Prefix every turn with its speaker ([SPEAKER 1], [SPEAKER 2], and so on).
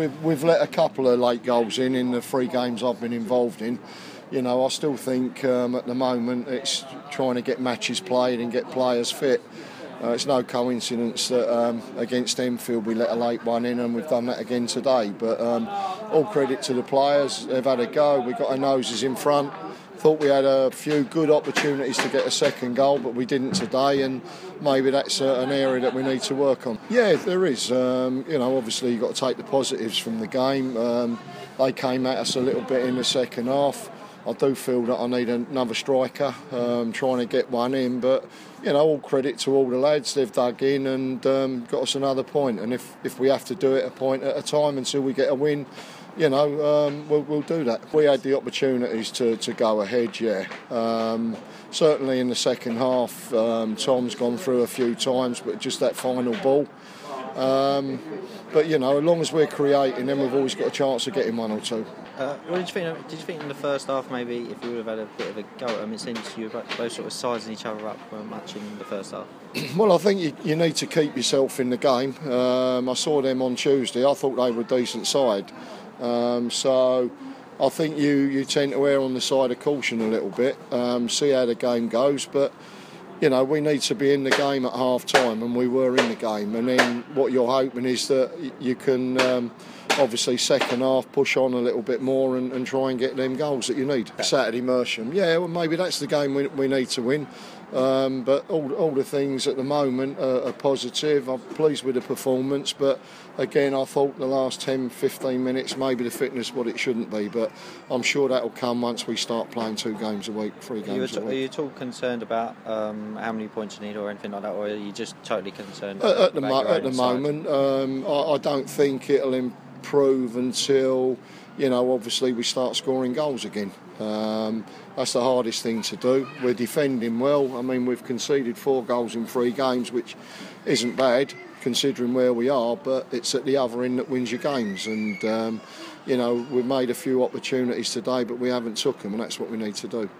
[SPEAKER 1] We've let a couple of late goals in the 3 games I've been involved in. You know, I still think at the moment it's trying to get matches played and get players fit. It's no coincidence that against Enfield we let a late one in, and we've done that again today. But all credit to the players, they've had a go. We've got our noses in front. Thought we had a few good opportunities to get a second goal, but we didn't today, and maybe that's an area that we need to work on. Yeah, there is. You know, obviously you've got to take the positives from the game. They came at us a little bit in the second half. I do feel that I need another striker, trying to get one in, but you know, all credit to all the lads. They've dug in and got us another point, and if we have to do it a point at a time until we get a win, you know, we'll do that. We had the opportunities to go ahead, yeah. Certainly in the second half, Tom's gone through a few times, but just that final ball. But you know, as long as we're creating, then we've always got a chance of getting one or two.
[SPEAKER 2] What did you think? Did you think in the first half maybe if you would have had a bit of a go at them, it seems you were both sort of sizing each other up much in the first half?
[SPEAKER 1] Well, I think you need to keep yourself in the game. I saw them on Tuesday. I thought they were a decent side. So I think you tend to err on the side of caution a little bit. See how the game goes, but you know, we need to be in the game at half time, and we were in the game. And then what you're hoping is that you can obviously second half push on a little bit more and try and get them goals that you need. Saturday Mersham, yeah, well maybe that's the game we need to win. But all the things at the moment are positive. I'm pleased with the performance, but again I thought the last 10-15 minutes maybe the fitness what it shouldn't be, but I'm sure that'll come once we start playing 2 games a week, 3 games a week.
[SPEAKER 2] Are you at all concerned about how many points you need or anything like that, or are you just totally concerned
[SPEAKER 1] at the moment? I don't think it'll improve until, you know, obviously we start scoring goals again. That's the hardest thing to do. We're defending well. I mean, we've conceded 4 goals in 3 games, which isn't bad considering where we are, but it's at the other end that wins your games. And, you know, we've made a few opportunities today, but we haven't took them, and that's what we need to do.